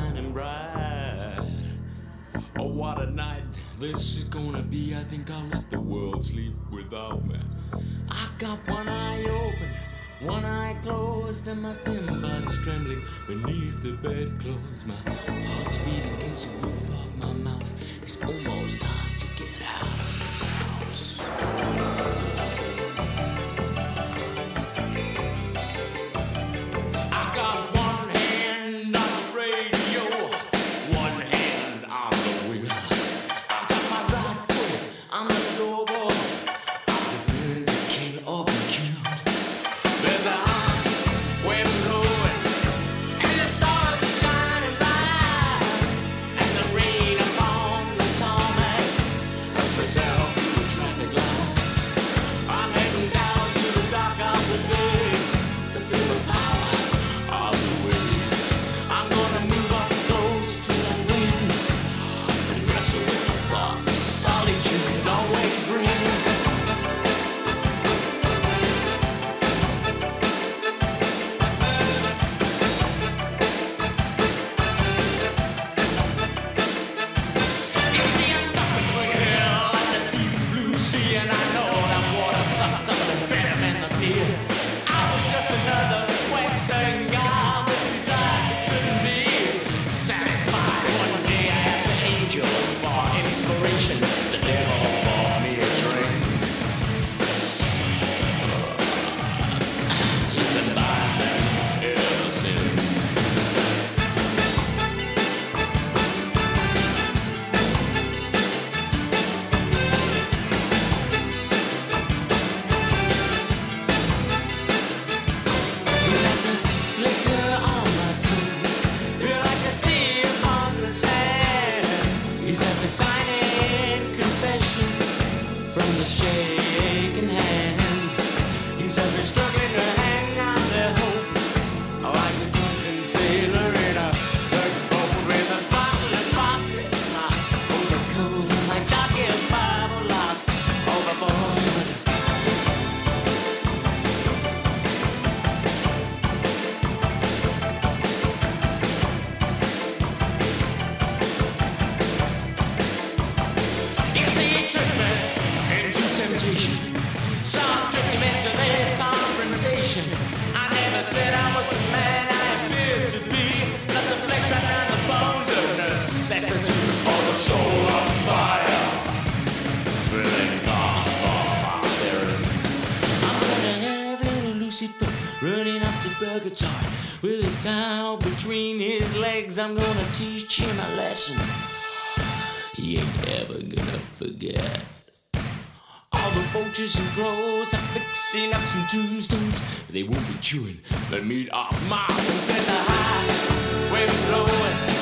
shining bright. Oh, what a night this is gonna be. I think I'll let the world sleep without me. I've got one eye open, one eye closed, and my thin body's trembling beneath the bedclothes. My heart's beating against the roof of my mouth. It's almost time to get out of this house. I got one hand on the radio, one hand on the wheel. I got my right foot on the floorboards. I'm preparing to kill or be killed. There's a high wind blowing, and the stars are shining bright, and the rain upon the tarmac as we sail through the traffic lights. I'm heading down to the dock of the bay to feel the power of the waves. I'm gonna move up close to that wind and wrestle with the thoughts solitude always brings. You see, I'm stuck between hell and the deep blue sea, and I know that water sucked up the venom and the beer. I was just another Western guy with desires that couldn't be satisfied. One day I asked the angels for inspiration. The devil bought me a drink. He's been buying them ever since. He's had the liquor on my tongue, feel like the sea upon the sand. He's had me signing confessions from the shaking hand. He's had me struggling to hang on to hope, like a drunken sailor in a tugboat with a bottle of vodka in my overcoat and my dog-eared Bible lost overboard. You see, he tricked me into temptation, so I tricked him into this confrontation. I never said I was the man I appeared to be. Not the flesh right now, the bones of necessity, or the soul on fire, thrilling thoughts for posterity. I'm gonna have little Lucifer running up to purgatory with his towel between his legs. I'm gonna teach him a lesson he ain't ever gonna forget. All the vultures and crows are fixing up some tombstones. They won't be chewing the meat off my bones. And the high wind blowing,